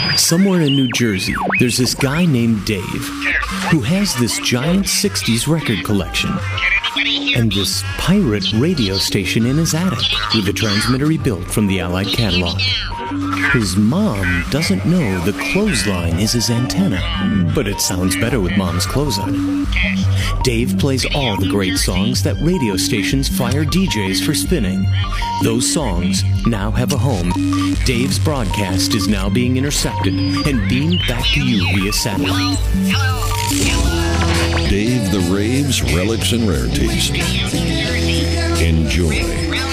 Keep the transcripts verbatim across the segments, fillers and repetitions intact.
Somewhere in New Jersey, there's this guy named Dave who has this giant sixties record collection and this pirate radio station in his attic with a transmitter he built from the Allied catalog. His mom doesn't know the clothesline is his antenna, but it sounds better with Mom's clothes on. Dave plays all the great songs that radio stations fire D Js for spinning. Those songs now have a home. Dave's broadcast is now being intercepted and beamed back to you via satellite. Dave the Rave's Relics and Rarities. Enjoy.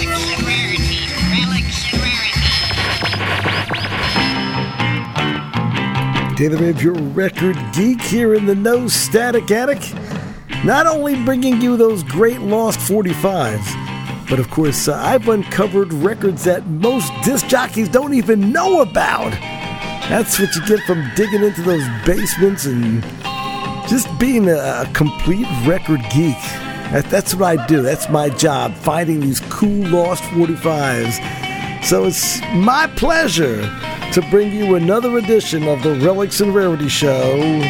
Dave the Rave, your record geek here in the No Static Attic. Not only bringing you those great lost forty-fives, but of course, uh, I've uncovered records that most disc jockeys don't even know about. That's what you get from digging into those basements and just being a, a complete record geek. That, that's what I do. That's my job, finding these cool lost forty-fives. So it's my pleasure to bring you another edition of the Relics and Rarity Show.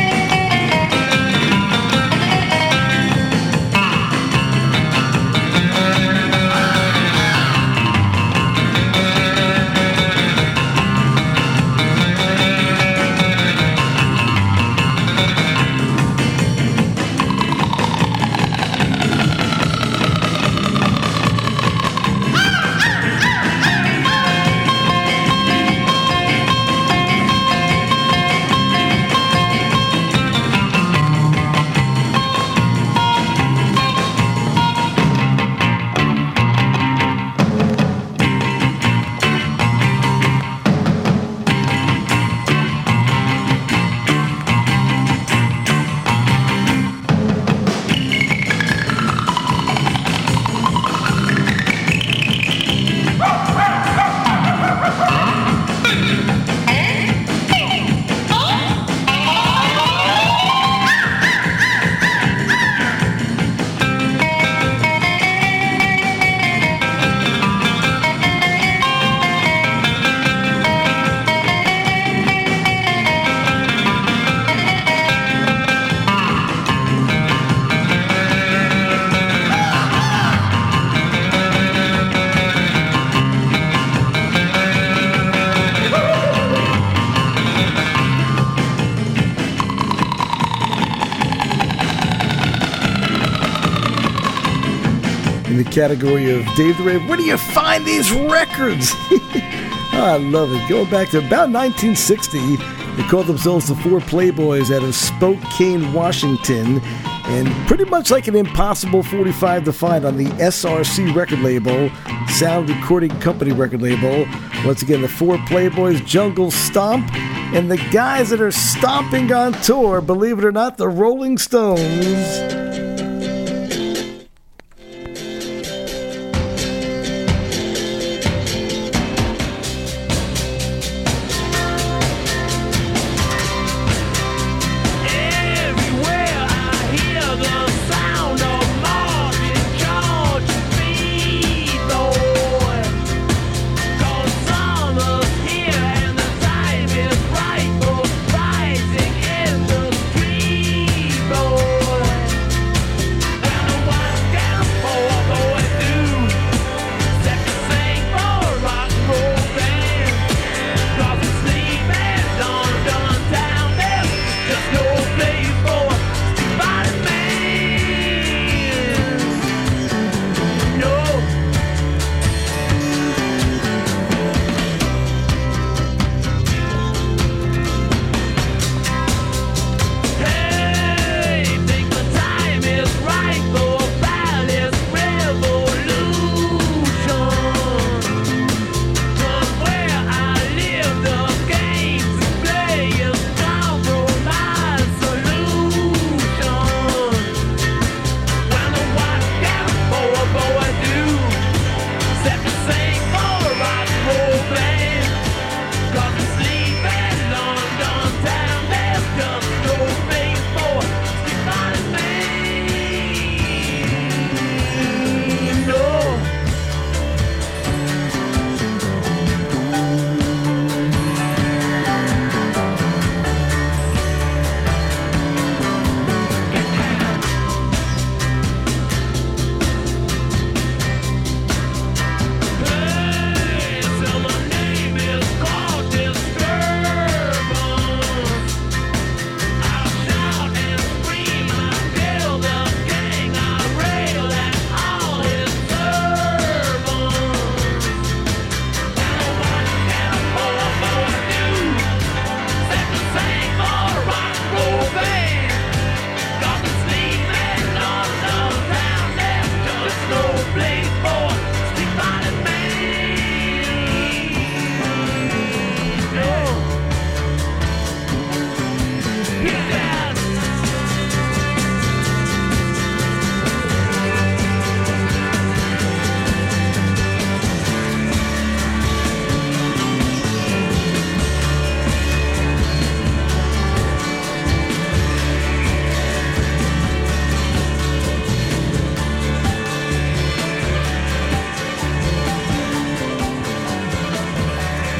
Category of Dave the Rave, where do you find these records? I love it. Going back to about nineteen sixty, they called themselves the Four Playboys out of Spokane, Washington, and pretty much like an impossible forty-five to find on the S R C record label, Sound Recording Company record label. Once again, the Four Playboys, Jungle Stomp, and the guys that are stomping on tour, believe it or not, the Rolling Stones.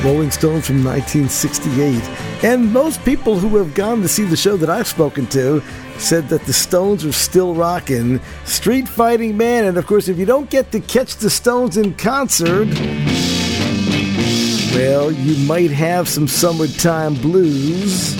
Rolling Stones from nineteen sixty-eight. And most people who have gone to see the show that I've spoken to said that the Stones are still rocking. Street Fighting Man, and of course, if you don't get to catch the Stones in concert, well, you might have some summertime blues.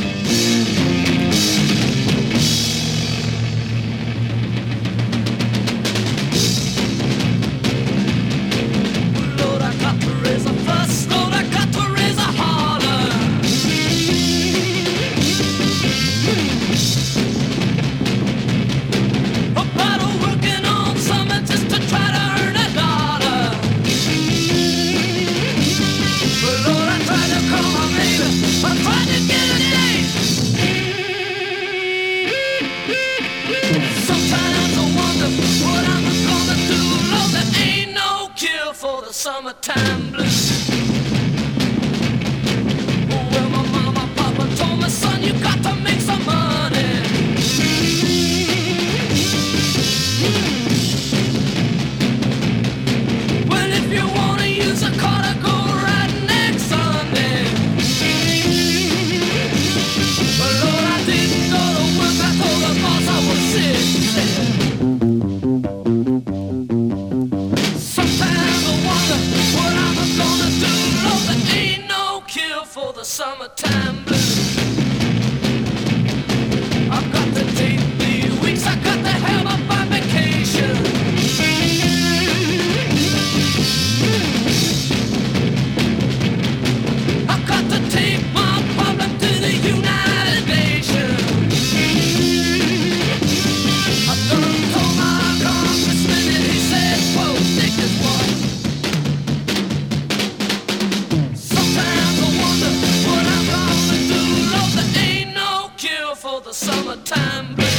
Summertime blues. Well, my mama, papa told me, son, you got to make some money. Well, if you want to use a car to go right next Sunday. Well, Lord, I didn't go to work. I told the boss I was sick. For the summertime blues, I've got to take the weeks, I got to have a fun vacation. I've got to take my problem to the United Nations. I've done told my congressman and he said, whoa, take this one. For the summertime blues.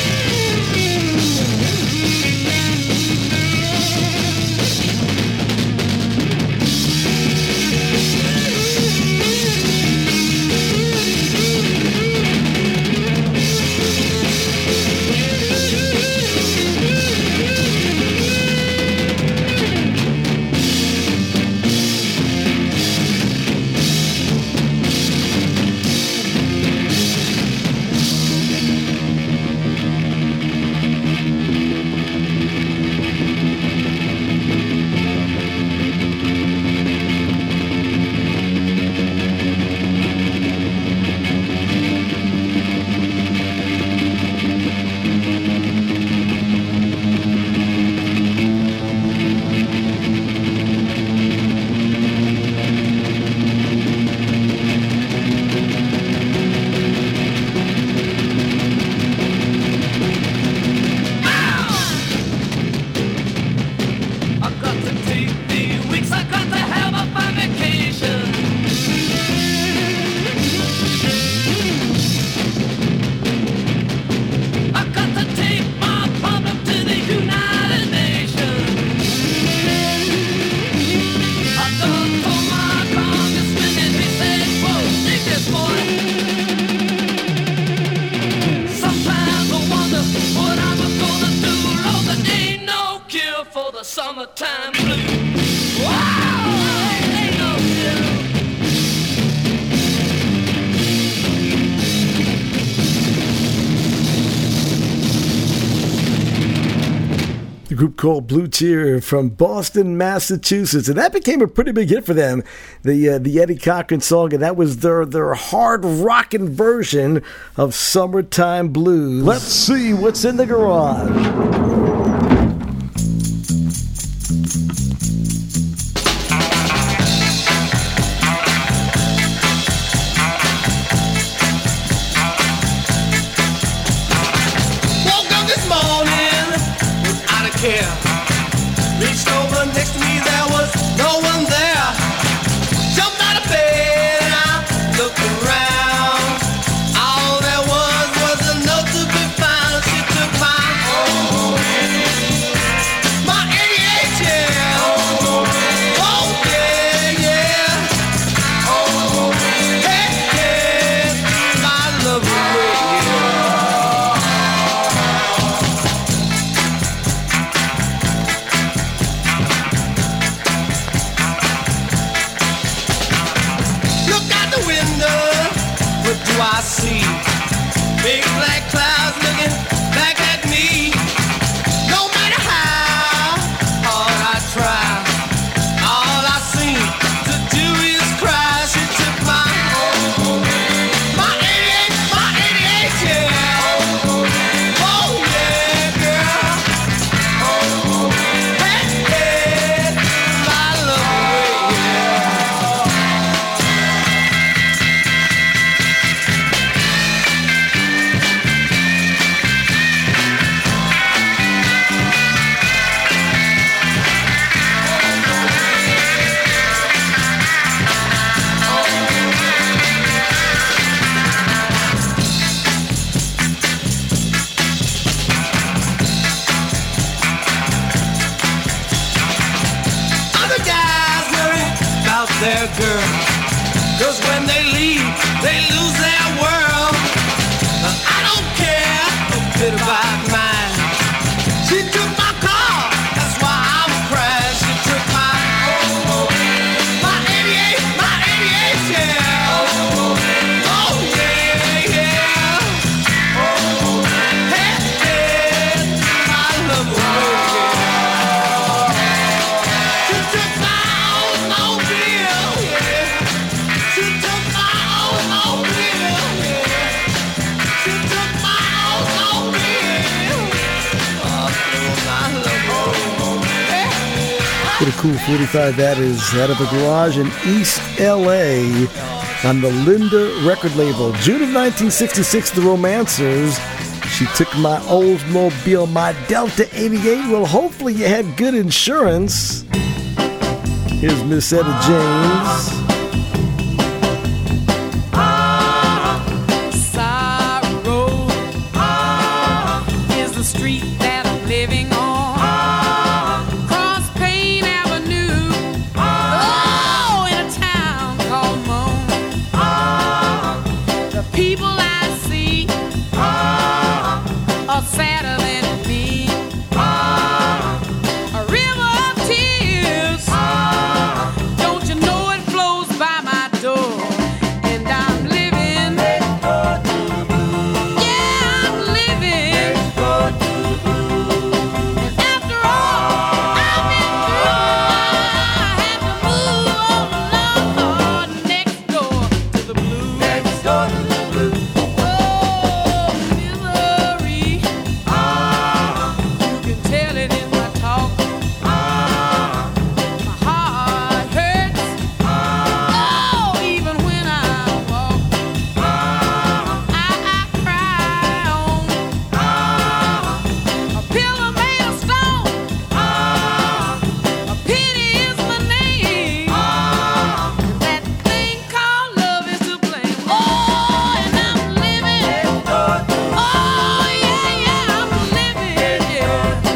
Summertime blues. Wow, ain't no kidding. The group called Blue Cheer from Boston, Massachusetts, and that became a pretty big hit for them. The uh, the Eddie Cochran song, and that was their their hard rockin' version of Summertime Blues. Let's see what's in the garage. Reached over next to me, there was no one there. Jumped out of bed and I looked around. All there was was a note to be found. She took my oh, my eighty-eight, yeah. Oh, yeah, yeah. Oh, hey, yeah. My love radio. a girl. Cause when they leave, they lose their world. I don't care a bit about mine. She took my car, that's why I'm crying. She took my, my eighty-eight, my eighty-eight, yeah. Oh yeah, yeah. Hey, hey, my love away. She took my automobile, yeah. She took my automobile, yeah. She took my automobile. Oh, my love away. What a cool forty-five that is, out of a garage in East L A on the Linda record label. June of nineteen sixty-six, The Romancers. She took my Oldsmobile, my Delta eighty-eight. Well, hopefully you had good insurance. Here's Miss Etta James. Sorrow is the street that I'm living on. Cross Payne Avenue, oh, in a town called Moan. The people I see are sadder than me. A river of tears, don't you know it flows by my door? And I'm living, yeah, I'm living. And after all I've been through, I had to move on next door to the blues. Next door to the blues. Oh, misery, you can tell it in my talk. My heart hurts, oh, even when I walk. I, I cry on a pillow made of stone. A pity is my name. That thing called love is to blame. Oh, and I'm living. Oh, yeah, yeah, I'm living, yeah.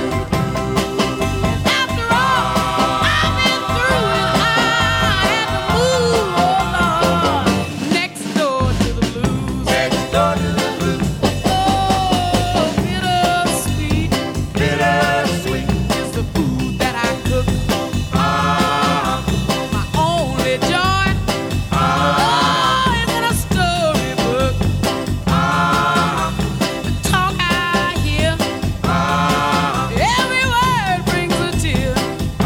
After all I've been through, and I had to move, oh Lord, next door to the blues. Next door to the blues. Oh, bittersweet, bittersweet is the food that I cook. My only joy, oh, is in a storybook. The talk I hear, every word brings a tear.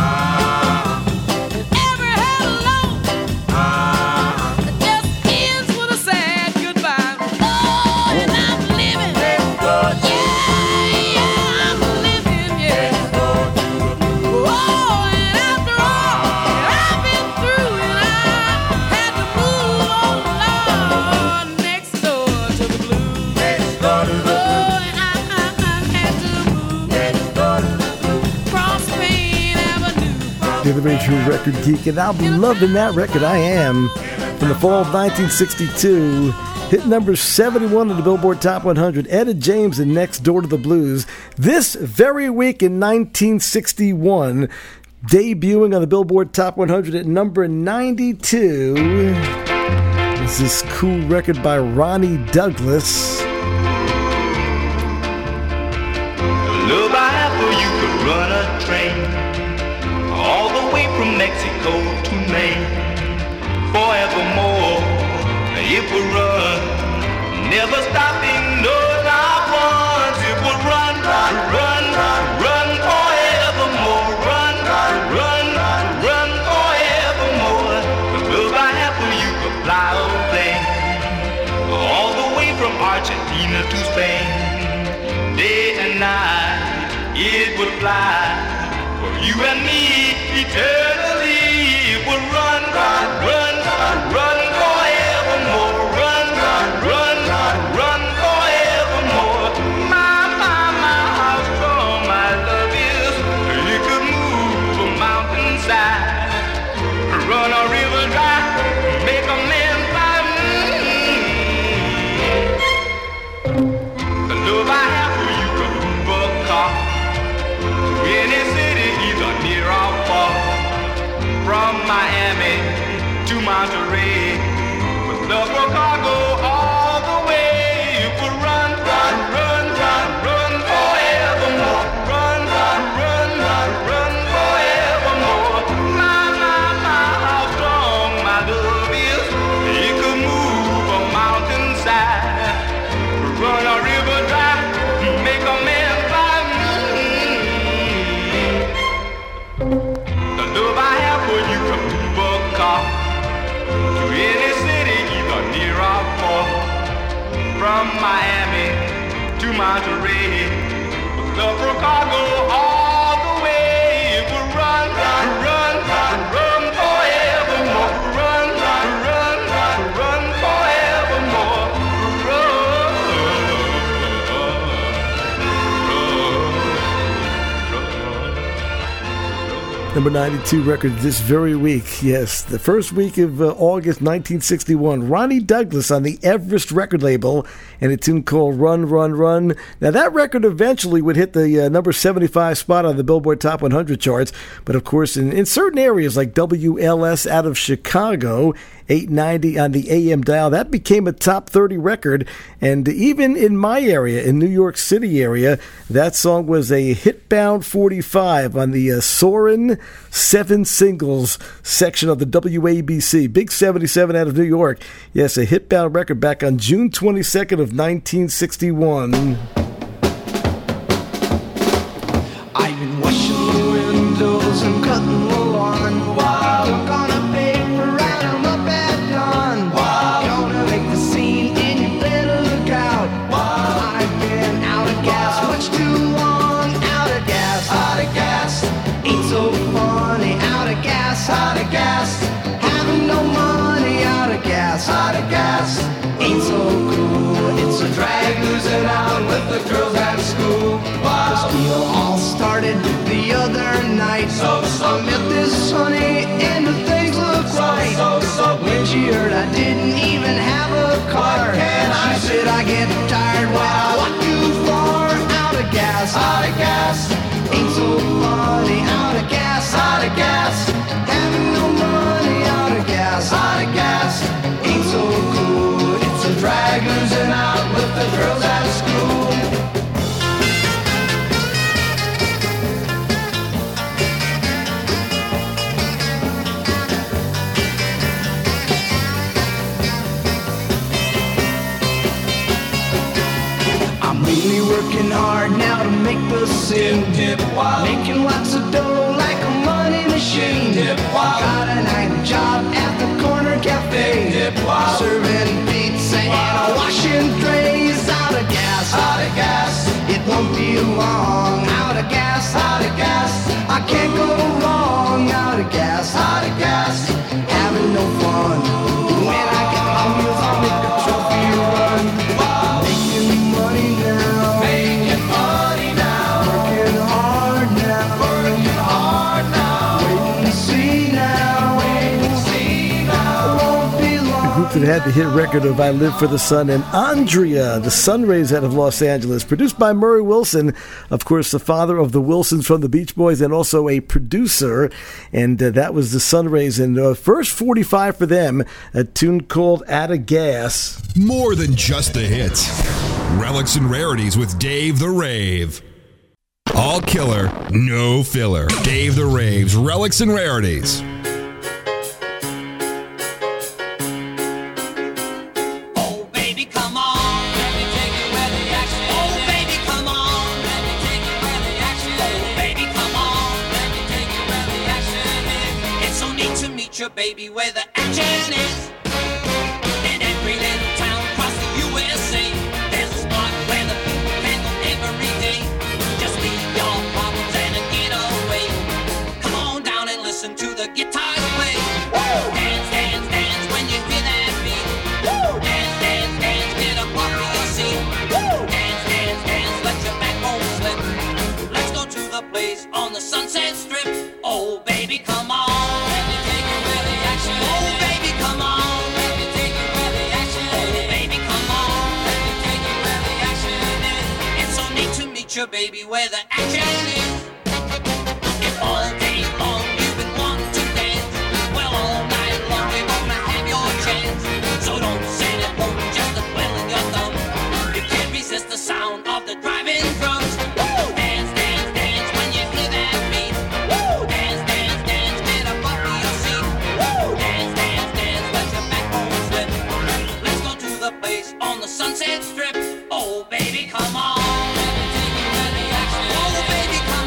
And every hello, it just ends with a sad goodbye. Oh, and I'm living, yeah, yeah, I'm living, yeah. Oh, and after all I've been through, and I had to move, oh Lord, next door to the blues. Next door to the blues. Oh, and I, I, I had to move next door to the blues. Cross Payne Avenue. You're the very true record geek, and I'll be loving that record. I am. From the fall of nineteen sixty-two, hit number seventy-one on the Billboard Top one hundred. Etta James and Next Door to the Blues. This very week in nineteen sixty-one, debuting on the Billboard Top one hundred at number ninety-two. This is cool record by Ronnie Douglas. Love, I have for you could run a train all the way from Mexico to Maine. Forevermore, it will run, never stopping, no, not once. It will run, run, run, run forevermore. Run, run, run forevermore. The love I have for you could fly a plane all the way from Argentina to Spain. Day and night, it would fly for you and me eternally. It would run, run, run, run forevermore. Run, run, run forevermore. My, my, my, how strong my love is. It could move a mountainside, run a river dry, make a man fly. Mm. The love I have for you could move a car to any city, either near or far. From Miami to from Miami to Monterey. Love for cargo all the way. It will run, run, run, run forevermore. Run, run, run, run forevermore. Number ninety-two record this very week. Yes, the first week of uh, August nineteen sixty-one. Ronnie Douglas on the Everest record label and a tune called Run, Run, Run. Now, that record eventually would hit the uh, number seventy-five spot on the Billboard Top one hundred charts. But, of course, in, in certain areas like W L S out of Chicago, eight ninety on the A M dial, that became a top thirty record. And even in my area, in New York City area, that song was a hit-bound forty-five on the uh, Soarin' Seven Singles section of the W A B C. Big seventy-seven out of New York. Yes, a hit-bound record back on June twenty-second of nineteen sixty-one. I've been washing the windows and cutting the lawn. Wow, I'm gonna pay for right on the bed done. Wow, gonna make the scene and you better look out. Wow, I've been out of gas much too long. Out of gas, out of gas. Ain't so funny. Out of gas, out of gas. Having no money. Out of gas, out of gas. Ain't so cool. It's a drag losing out with the girls at school. Wow. This deal all started the other night. So, so I met this honey and the things looked right. So, so when she heard I didn't even have a car, she I said do? I get tired when I walk too far. Out of gas, out of gas. Ain't so funny. Out of gas, out of gas. Having no money. Out of gas, out of gas. Ain't so cool. It's a drag losing out with the girls at school. I'm really working hard now to make the sin. Dip, dip, wow. Making lots of dough like a money machine. Dip, dip, wow. Got a night job at the corner cafe. Dip, dip, wow. Serving pizza wow. and washing trays. Out of gas, out of gas. It won't be long. Out of gas, out of gas. I can't go wrong. Out of gas, out of gas. Having no fun. When I get my wheels, I'll make a trophy run. Wow. Making money now. Making money now. Working hard now. Working hard now. Waiting to see now. Waiting to see now. Won't be long. The group that had the hit record of I Live for the Sun, and Andrea, the Sunrays out of Los Angeles, produced by Murray Wilson, of course, the father of the Wilsons from the Beach Boys, and also a producer. And uh, that was the Sunrays. And uh, first forty-five for them, a tune called Out of Gas. More than just the hits. Relics and Rarities with Dave the Rave. All killer, no filler. Dave the Rave's Relics and Rarities. Oh, baby, come on, let me take you where the action is. Oh, baby, come on, let me take you where the action is. Oh, baby, come on, let me take you where the action is. It's so neat to meet you, baby, where the action is. In every little town across the U S A, there's a spot where the people can go every day. Just leave your problems and get away. Come on down and listen to the guitars play. Dance, dance, dance when you hear that beat. Dance, dance, dance, get up off of your seat. Dance, dance, dance, let your backbone slip. Let's go to the place on the Sunset Strip. Oh, baby, come on, let me take you where the action is. Oh, baby, come on, let me take you where the action is. Oh, baby, come on, let me take you where the action is. It's so neat to meet you, baby, where the action is. If all day long you've been wanting to dance, well, all night long we're gonna have your chance. So don't sit at home just a twiddling your thumb. You can't resist the sound of the driving drums. Dance, dance, dance when you hear that beat. Dance, dance, dance, get up off of your seat. Dance, dance, dance, let your backbone slip. Let's go to the place on the Sunset Strip. Oh, baby, come on, let me take you where the action is. Oh, baby, come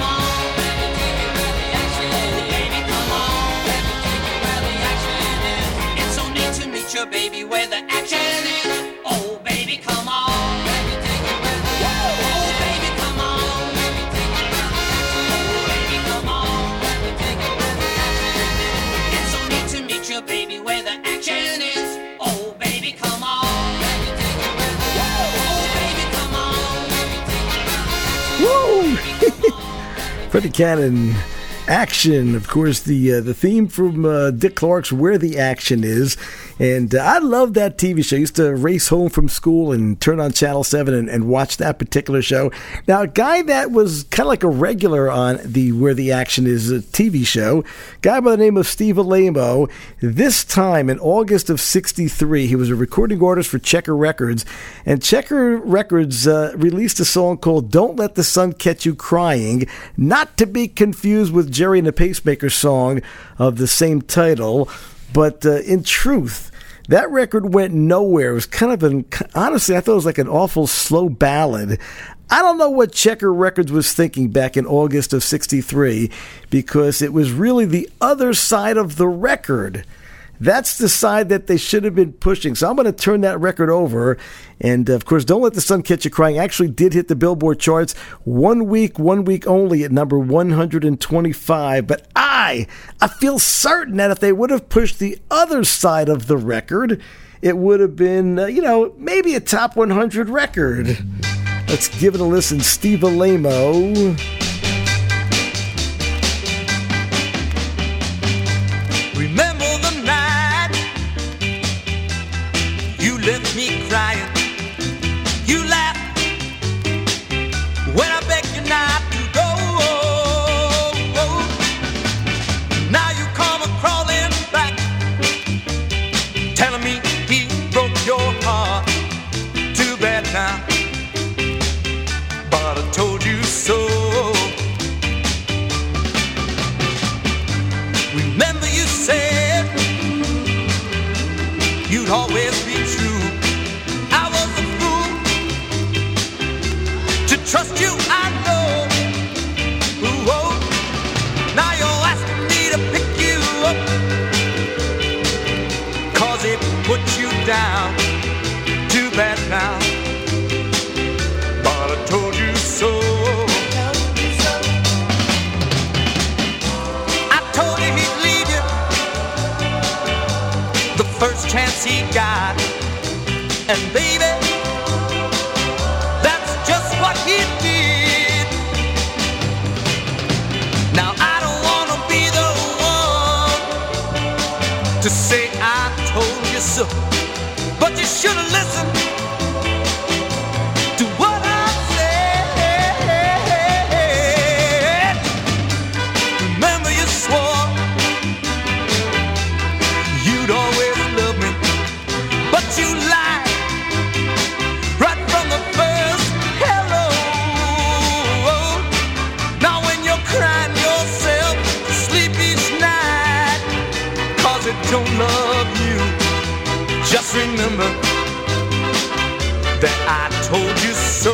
Freddie Cannon, Action, of course, the uh, the theme from uh, Dick Clark's Where the Action Is. And uh, I love that T V show. I used to race home from school and turn on Channel seven and, and watch that particular show. Now, a guy that was kind of like a regular on the Where the Action Is uh, T V show, guy by the name of Steve Alamo. This time in August of sixty-three, he was a recording artist for Checker Records. And Checker Records uh, released a song called Don't Let the Sun Catch You Crying, not to be confused with Jerry and the Pacemakers song of the same title. But uh, in truth, that record went nowhere. It was kind of an, honestly, I thought it was like an awful slow ballad. I don't know what Checker Records was thinking back in August of sixty-three, because it was really the other side of the record. That's the side that they should have been pushing. So I'm going to turn that record over. And, of course, Don't Let the Sun Catch You Crying actually did hit the Billboard charts one week, one week only at number one hundred twenty-five. But I, I feel certain that if they would have pushed the other side of the record, it would have been, uh, you know, maybe a top one hundred record. Let's give it a listen. Steve Alamo. Remember the night you left me crying. You laughed when I begged you not to go. Now you come a crawling back, telling me he broke your heart. Too bad now, but I told you so. Remember you said you'd always be true. I was a fool to trust you, I know. Ooh, oh. Now you're asking me to pick you up, 'cause it put you down. Too bad now, but I told you so. First chance he got, and baby, that's just what he did. Now I don't wanna be the one to say I told you so, but you should've listened to what I said. Remember you swore you'd always, you lied right from the first hello. Now when you're crying yourself to sleep each night, 'cause it don't love you, just remember that I told you so.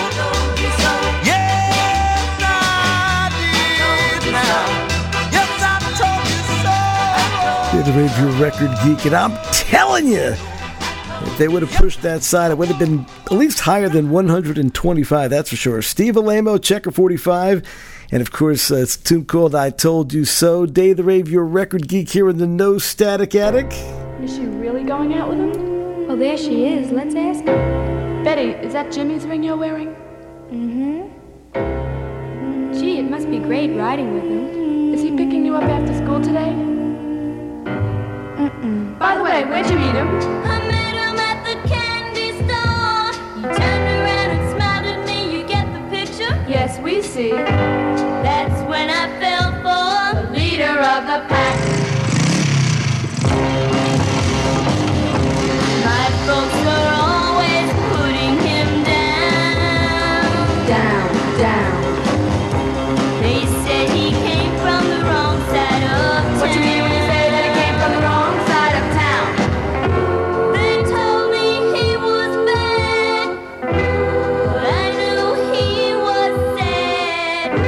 Yes, I did now. Yes, I told you so. You're the Radio Record Geek, and I'm telling you, if they would have pushed that side, it would have been at least higher than one hundred twenty-five, that's for sure. Steve Alamo, Checker forty-five, and of course, uh, it's a tune called I Told You So. Dave the Rave, your record geek here in the No Static Attic. Is she really going out with him? Well, there she is. Let's ask her. Betty, is that Jimmy's ring you're wearing? Mm-hmm. Gee, it must be great riding with him. Is he picking you up after school today? Mm-mm. By the way, where'd you meet him? I met him at the candy store. He turned around and smiled at me. You get the picture? Yes, we see. That's when I fell for The leader of the pack. my folks were always putting him down. Down, down. They said he came from the wrong side of town. What you mean when you say that he came from the wrong side of town? They told me he was bad, but I knew he was sad.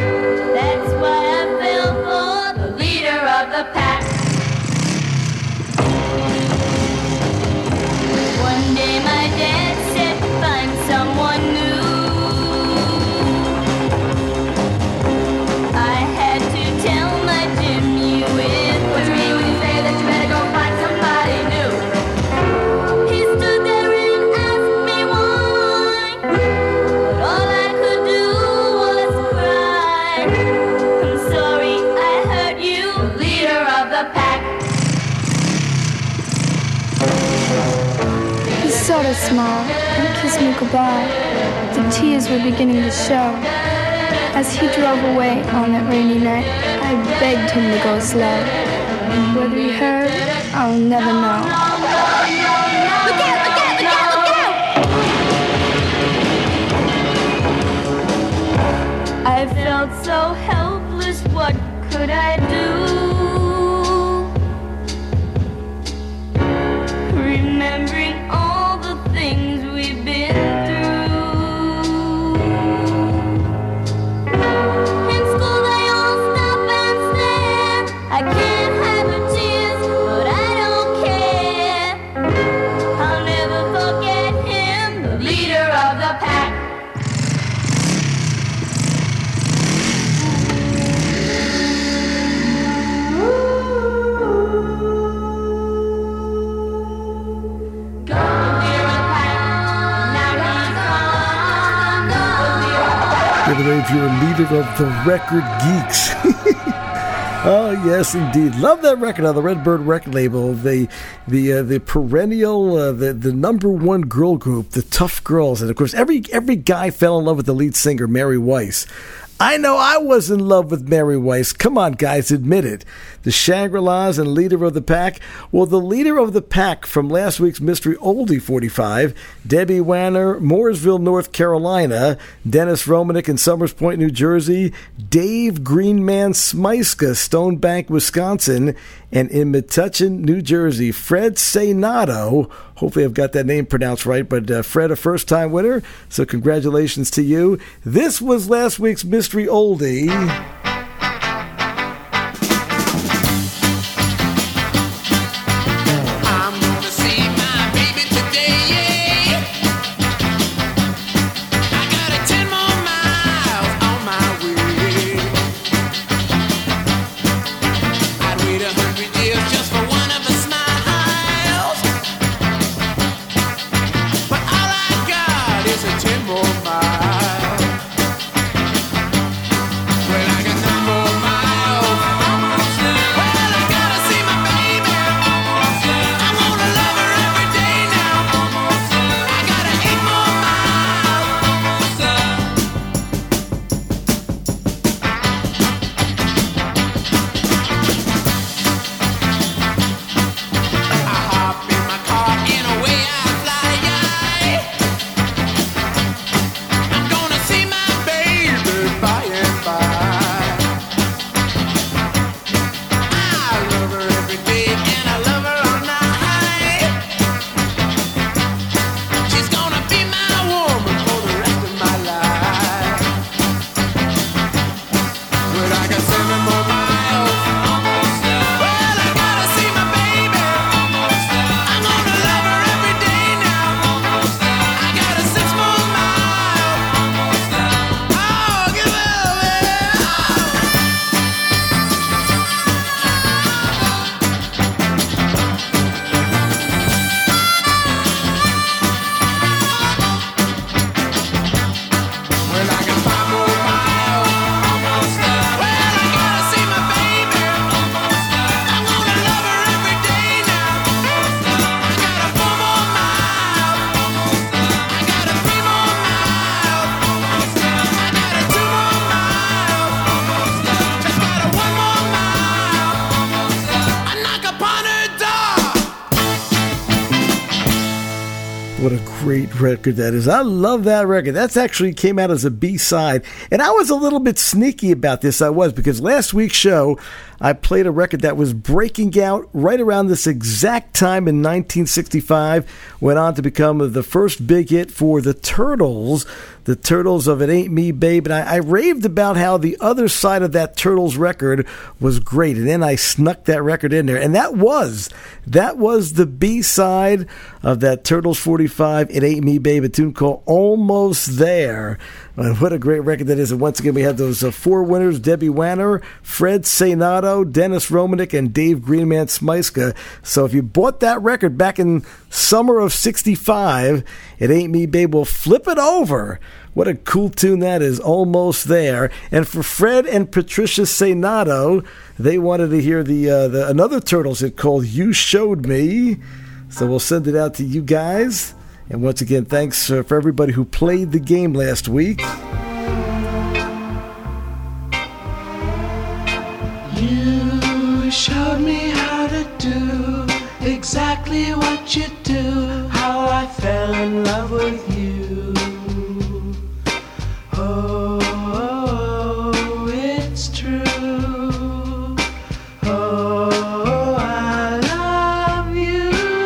sort of smiled and kissed me goodbye. The tears were beginning to show. As he drove away on that rainy night, I begged him to go slow. Whether he heard, I'll never know. Look out, look out, look out, look out! I felt so helpless, what could I do? Remembering all the things we've been through. In school they all stop and stare. I can't hide the tears, but I don't care. I'll never forget him, the leader of the pack. If you're a leader of the record geeks. Oh, yes, indeed. Love that record on the Redbird record label. The the uh, the perennial, uh, the, the number one girl group, the Tough Girls. And, of course, every every guy fell in love with the lead singer, Mary Weiss. I know I was in love with Mary Weiss. Come on, guys, admit it. The Shangri-Las and leader of the pack. Well, the leader of the pack from last week's Mystery Oldie forty-five, Debbie Wanner, Mooresville, North Carolina, Dennis Romanek in Summers Point, New Jersey, Dave Greenman Smyska, Stone Bank, Wisconsin, and in Metuchen, New Jersey, Fred Senato. Hopefully I've got that name pronounced right, but uh, Fred, a first-time winner, so congratulations to you. This was last week's Mystery Oldie. What a great record that is. I love that record. That's actually came out as a B-side. And I was a little bit sneaky about this. I was, because last week's show, I played a record that was breaking out right around this exact time in nineteen sixty-five. Went on to become the first big hit for the Turtles. The Turtles of It Ain't Me, Babe. And I, I raved about how the other side of that Turtles record was great. And then I snuck that record in there. And that was, that was the B-side of that Turtles forty-five, It Ain't Me, Babe, a tune called Almost There. And what a great record that is. And once again, we had those uh, four winners, Debbie Wanner, Fred Senato, Dennis Romanek, and Dave Greenman Smyska. So if you bought that record back in summer of sixty-five, It Ain't Me, Babe, will flip it over. What a cool tune that is, Almost There. And for Fred and Patricia Senato, they wanted to hear the, uh, the another Turtles hit called You Showed Me. So we'll send it out to you guys. And once again, thanks uh, for everybody who played the game last week. You showed me how to do exactly what you do, how I fell in love with you. Oh, oh, it's true. Oh, I love you.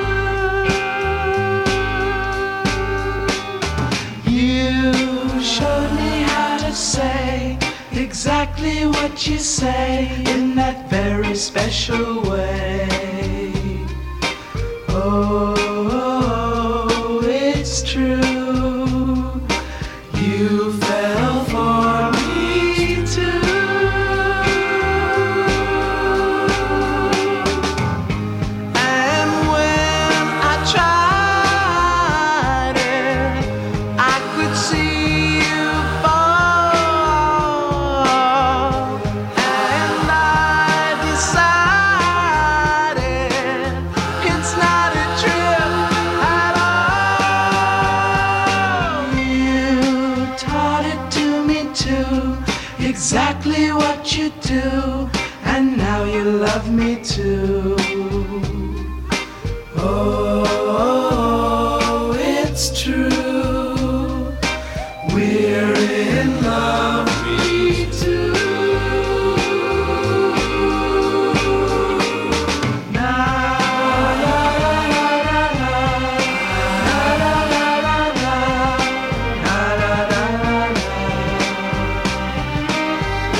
You showed me how to say exactly what you say in that very special way. Oh, oh, it's true. You fell for me too. And when I tried it, I could see you fall. And I decided it's not a trip at all. You taught it to me too, exactly what you do, and now you love me too. Oh, it's true, we're in love, me too. Na, la, la, la, la, la, la, la, la, la, la, la, la, la, la. Oh,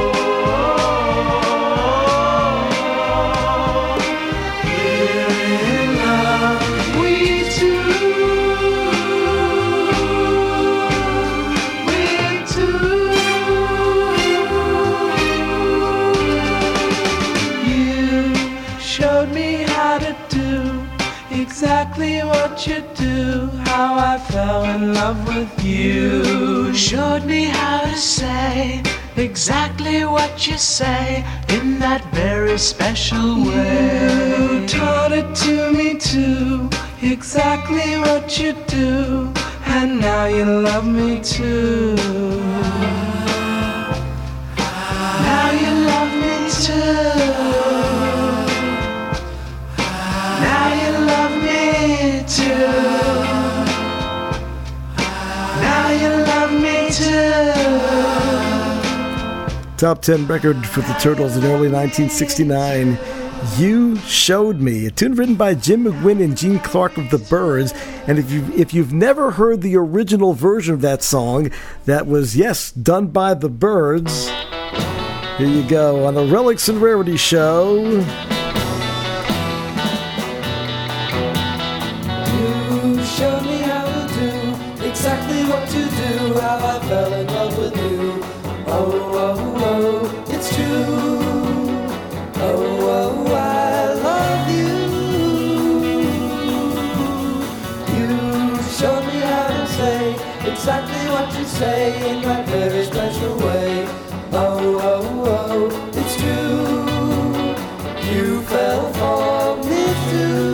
we're in love, we two. We two. You showed me how to do exactly what you do, how I fell in love with you. Showed me how to say exactly what you say in that very special way. You taught it to me too, exactly what you do, and now you love me too. Now you love me too. Now you love me too. Now you love me too. Top ten record for the Turtles in early nineteen sixty-nine. You Showed Me, a tune written by Jim McGuinn and Gene Clark of the Byrds. And if you if you've never heard the original version of that song, that was, yes, done by the Byrds. Here you go on the Relics and Rarity Show. You showed me how to do exactly what to do, how I fell in love with you. Oh, oh, oh, it's true. Oh, oh, I love you. You showed me how to say exactly what you say in that very special way. Oh, oh, oh, it's true. You fell for me too.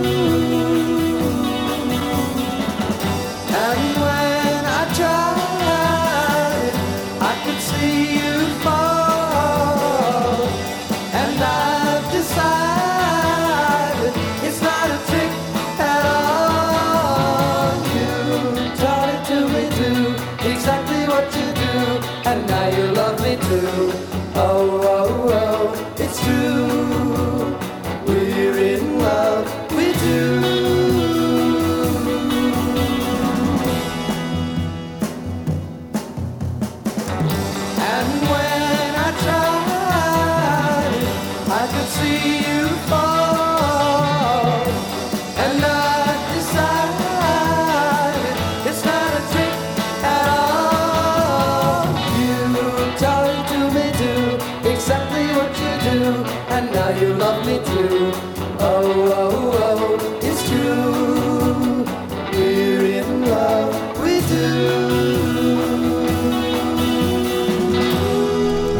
And when I tried, I could see you fall. And I've decided it's not a trick at all. You taught it to me too, exactly what you do, and now you love me too. Oh, oh, oh.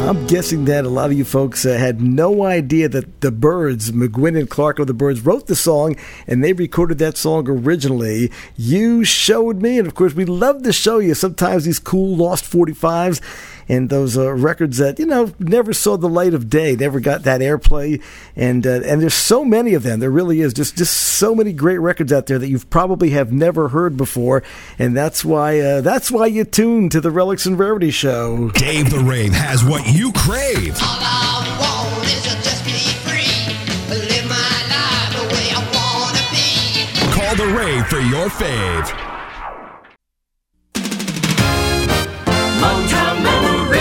I'm guessing that a lot of you folks uh, had no idea that the Byrds, McGuinn and Clark of the Byrds, wrote the song, and they recorded that song originally. You Showed Me, and of course, we love to show you sometimes these cool lost forty-fives and those uh, records that, you know, never saw the light of day, never got that airplay, and uh, and there's so many of them. There really is just, just so many great records out there that you probably have never heard before, and that's why uh, that's why you tune to the Relics and Rarities show. Dave the Rave has what you crave. All I want is to just be free, live my life the way I wanna be. Call the Rave for your fave. Motown memory.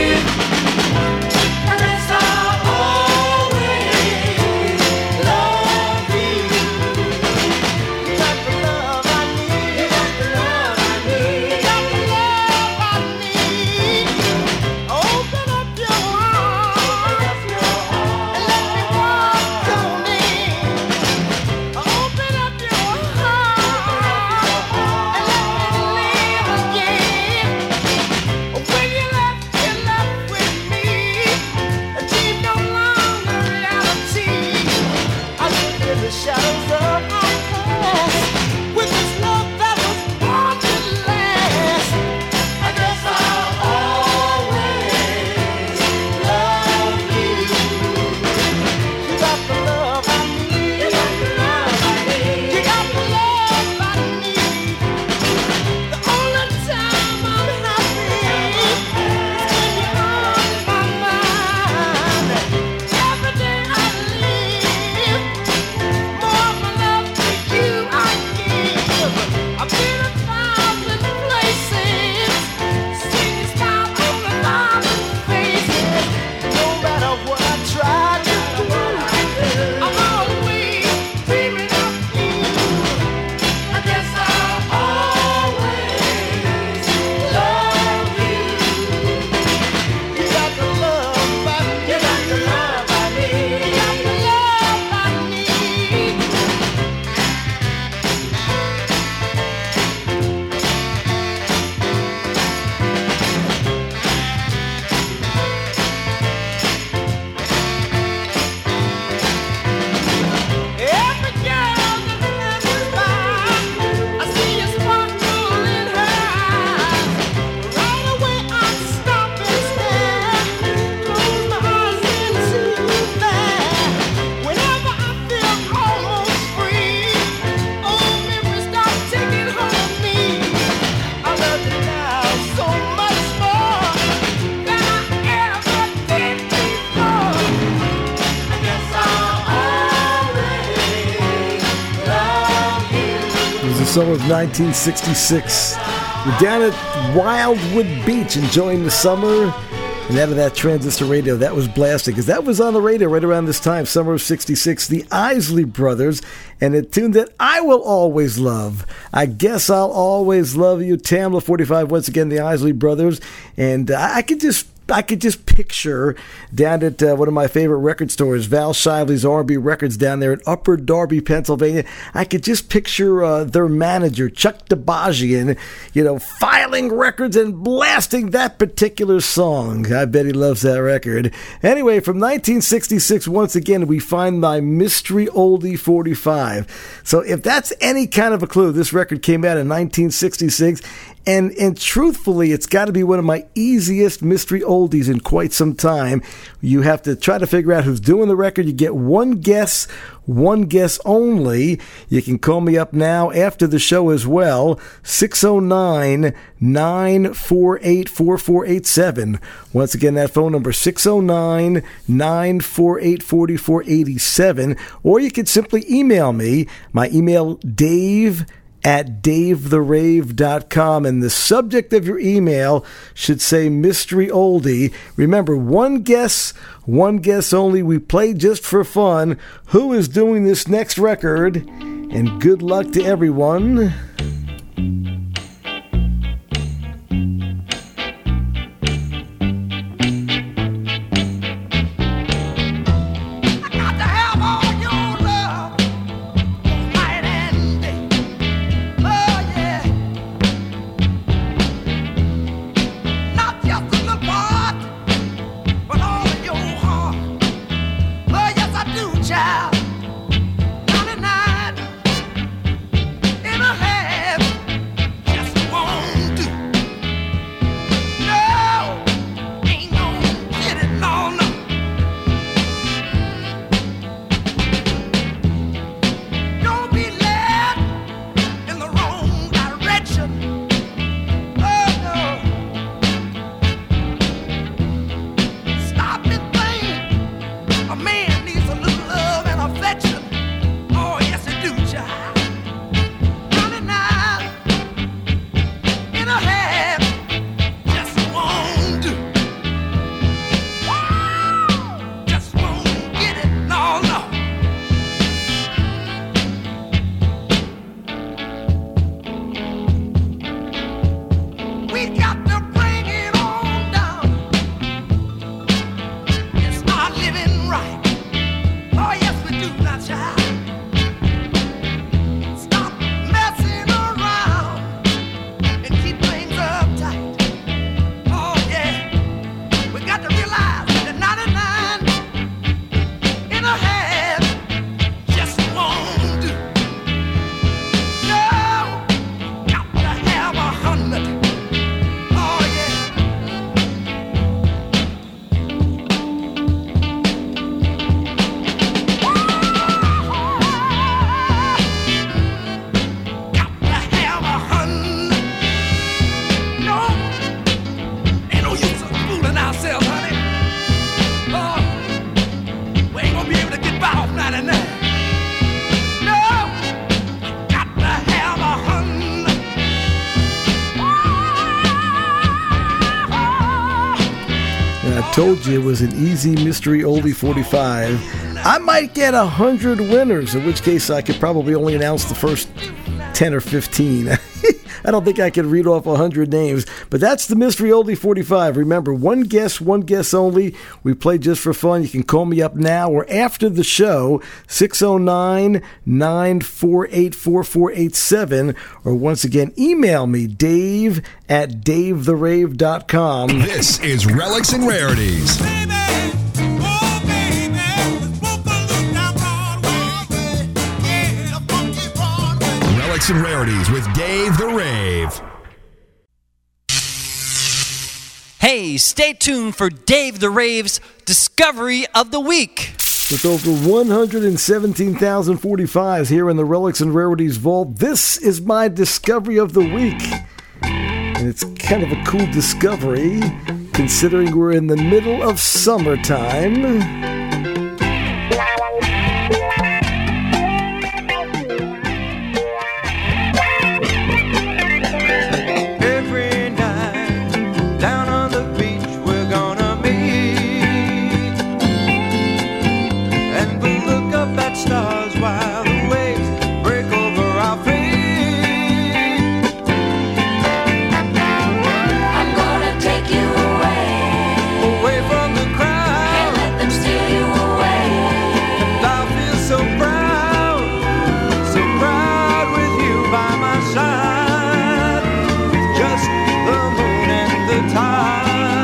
And it's I'll always love you. You got the love I need. You got the love I need. You got the love I need. Open up your arms and let me walk on in. Open up your heart and let me live again. When you left, you left with me. A dream no longer reality. I look in the shadows of my past with this love that was born to last. I guess I'll always love you. You got the love I need. You got the love I need. You got the love I need. The only time I'm happy is when you're on my mind. Every day I live, more of my love to you I give. I've been a thousand places, seen this town on a thousand faces. No matter what I try to do, I'm always dreaming of you. I guess I'll always love you. You got the love I need. You got the love I need. You got the love I need. Every girl that passes by, I see a sparkle in her eyes. Right away I stop and stare, close my eyes and see that. Whenever I feel almost free, old memories start taking hold of me. I love you now so much more than I ever did before. I guess I'll always love you. It was the summer of nineteen sixty-six. We're down at Wildwood Beach enjoying the summer. And out of that transistor radio, that was blasting, because that was on the radio right around this time, summer of sixty-six, the Isley Brothers, and a tune that I will always love. I guess I'll always love you, Tamla forty-five, once again, the Isley Brothers, and uh, I could just I could just picture down at uh, one of my favorite record stores, Val Shively's R and B Records down there in Upper Darby, Pennsylvania. I could just picture uh, their manager, Chuck DeBajian, you know, filing records and blasting that particular song. I bet he loves that record. Anyway, from nineteen sixty-six, once again, we find my mystery oldie forty-five. So if that's any kind of a clue, this record came out in nineteen sixty-six. And and truthfully, it's got to be one of my easiest mystery oldies in quite some time. You have to try to figure out who's doing the record. You get one guess, one guess only. You can call me up now after the show as well, six oh nine, nine four eight, four four eight seven. Once again, that phone number, six oh nine, nine four eight, four four eight seven. Or you can simply email me. My email, Dave at dave the rave dot com, and the subject of your email should say mystery oldie. Remember, one guess, one guess only. We play just for fun. Who is doing this next record? And good luck to everyone. Not just in the part Told you it was an easy mystery oldie forty-five. I might get a hundred winners, in which case I could probably only announce the first ten or fifteen. I don't think I can read off one hundred names, but that's the Mystery Oldie forty-five. Remember, one guess, one guess only. We play just for fun. You can call me up now or after the show, six oh nine, nine four eight, four four eight seven, or once again, email me, dave at dave the rave dot com. This is Relics and Rarities. Relics and Rarities with Dave the Rave. Hey, stay tuned for Dave the Rave's Discovery of the Week. With over one hundred seventeen thousand forty-fives here in the Relics and Rarities Vault, this is my Discovery of the Week. And it's kind of a cool discovery, considering we're in the middle of summertime. Stars while the waves break over our feet. I'm gonna take you away, away from the crowd. Can't let them steal you away. And I feel so proud, so proud with you by my side. With just the moon and the tide.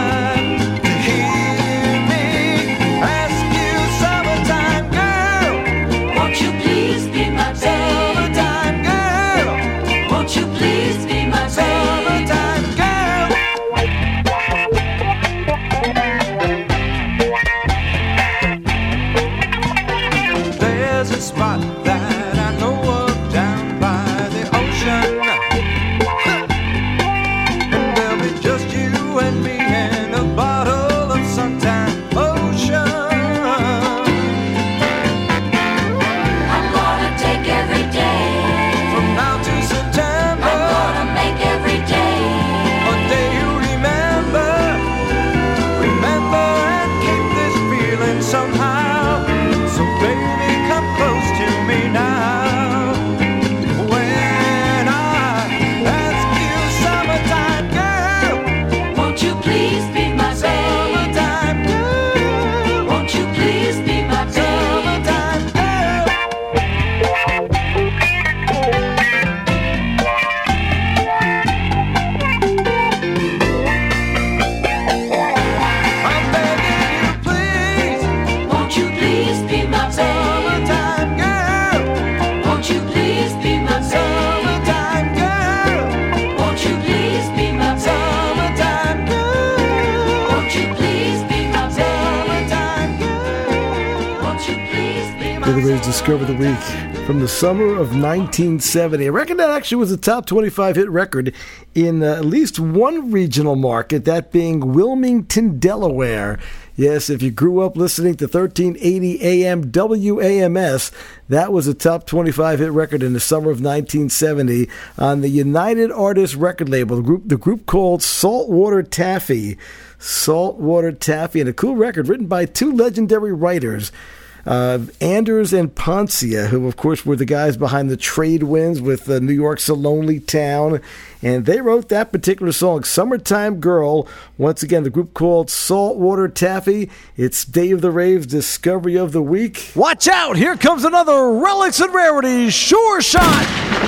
Discover the Week from the summer of nineteen seventy. A record that actually was a top twenty-five hit record in uh, at least one regional market, that being Wilmington, Delaware. Yes, if you grew up listening to thirteen eighty A M W A M S, that was a top twenty-five hit record in the summer of nineteen seventy on the United Artists record label, the group, the group called Saltwater Taffy. Saltwater Taffy, and a cool record written by two legendary writers, Uh, Anders and Poncia, who of course were the guys behind the Trade Winds with uh, New York's A Lonely Town, and they wrote that particular song, Summertime Girl. Once again, the group called Saltwater Taffy. It's Dave the Rave's Discovery of the Week. Watch out! Here comes another Relics and Rarities Sure Shot!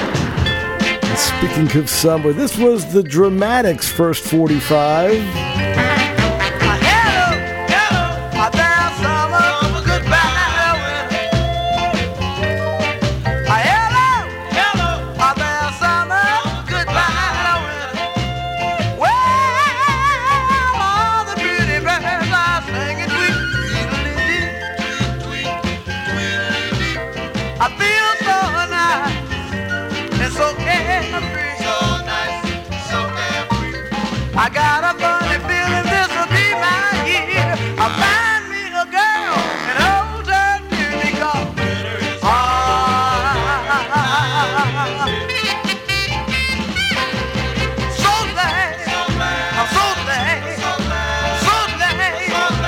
And speaking of summer, this was the Dramatics' first forty-five. I got a funny feeling this will be my year. I find me a girl and hold her near me, 'cause so glad, I'm so glad, so glad,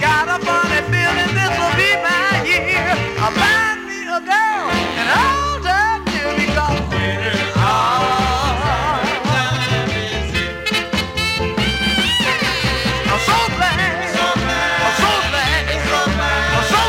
got a funny feeling this will be my year. I find me a girl and hold her till we go. I'm so glad, I'm so glad, I'm so glad, I'm so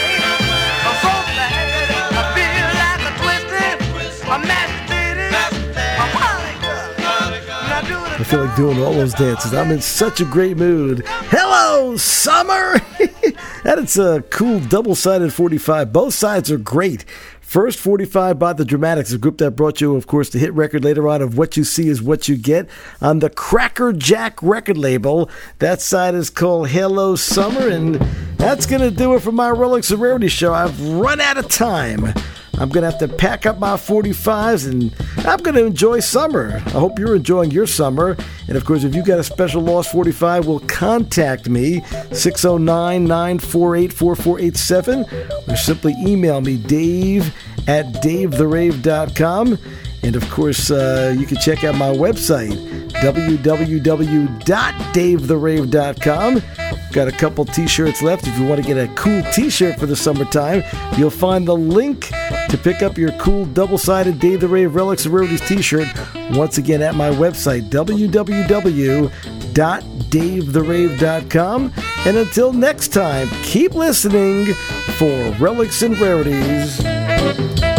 glad. I feel like a twisted, a masturbated, a polygon. I feel like doing all those dances. I'm in such a great mood. Hello, summer! That is a cool double-sided forty-five. Both sides are great. First forty-five by the Dramatics, a group that brought you, of course, the hit record later on of What You See Is What You Get on the Cracker Jack record label. That side is called Hello Summer, and that's going to do it for my Relics and Rarities show. I've run out of time. I'm going to have to pack up my forty-fives, and I'm going to enjoy summer. I hope you're enjoying your summer. And, of course, if you got a special lost forty-five, well, contact me, six oh nine, nine four eight, four four eight seven, or simply email me, dave at dave the rave dot com. And, of course, uh, you can check out my website, w w w dot dave the rave dot com. Got a couple t-shirts left. If you want to get a cool t-shirt for the summertime, you'll find the link to pick up your cool double-sided Dave the Rave Relics and Rarities t-shirt once again at my website, w w w dot dave the rave dot com. And until next time, keep listening for Relics and Rarities.